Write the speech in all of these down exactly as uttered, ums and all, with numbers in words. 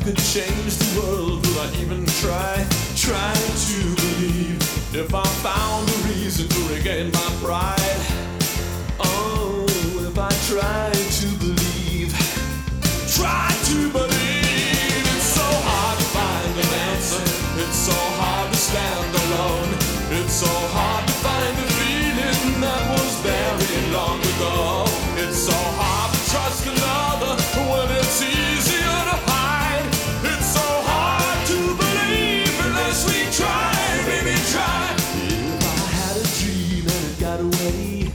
could change the world, would I even try, try to believe? If I found a reason to regain my pride, oh, if I tried to believe, try to believe. It's so hard to find an answer, it's so hard to stand alone, it's so hard to find a feeling that was buried long ago. It's so hard to trust another when it's easier to hide. It's so hard to believe unless we try, baby, try. If I had a dream and it got away,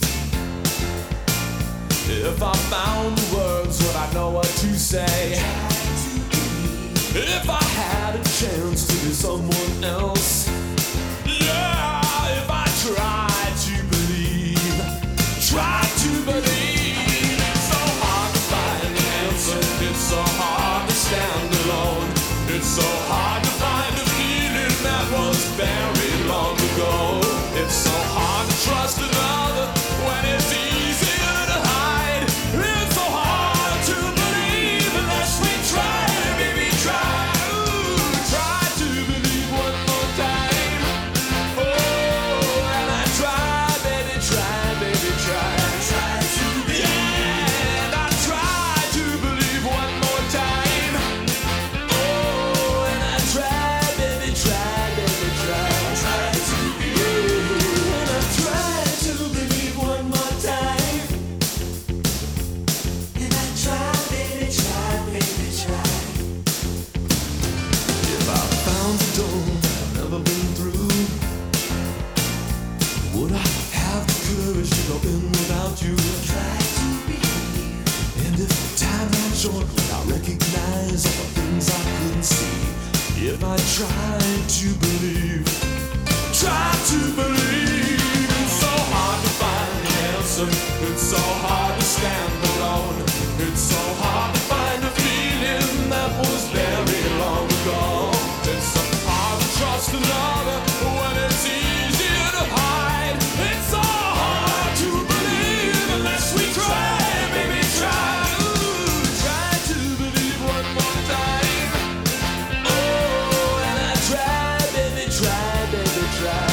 if I found the words, would I know what to say? If I had a chance to be someone else, yeah, if I tried to believe, try to believe. It's so hard to find an answer, it's so hard to stand alone, it's so hard to find a feeling that was buried long ago. It's so hard to trust another when it's easier to hide. It's so hard to believe unless we try, baby, try. Ooh, try to believe one more time. Oh, and I try, baby, try, baby, try. Try to believe. Yeah, and I try to believe one more time. Oh, and I try, baby, try, baby, try. Try to believe. And I try to believe one more time. And I try, baby, try, baby, try. If I found a door I've never been through, would I have the courage to go in without you? Try to believe. And if time ran short, would I recognize all the things I couldn't see? If I tried to believe, try to believe. It's so hard to find the answer, it's so hard to stand alone, it's so hard to find a feeling that was buried long ago. It's so hard to trust another when it's easier to hide. It's so hard to believe unless we try, baby, try. Ooh, try to believe one more time. Oh, and I try, baby, try, baby, try.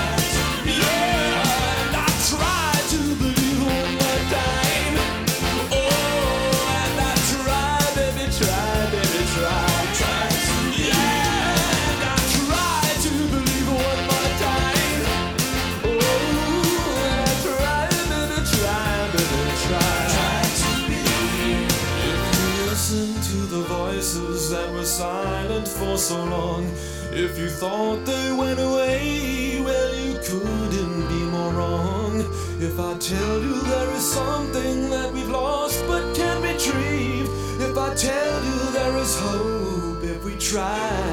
Yeah, and I try to believe one more time. Oh, and I try, baby, try, baby, try. Yeah, and I try to believe one more time. Oh, and I try, baby, try, baby, try. Try to believe. If you listen to the voices that were silent for so long, if you thought they went away, well, you couldn't be more wrong. If I tell you there is something that we've lost but can't retrieve, if I tell you there is hope if we try,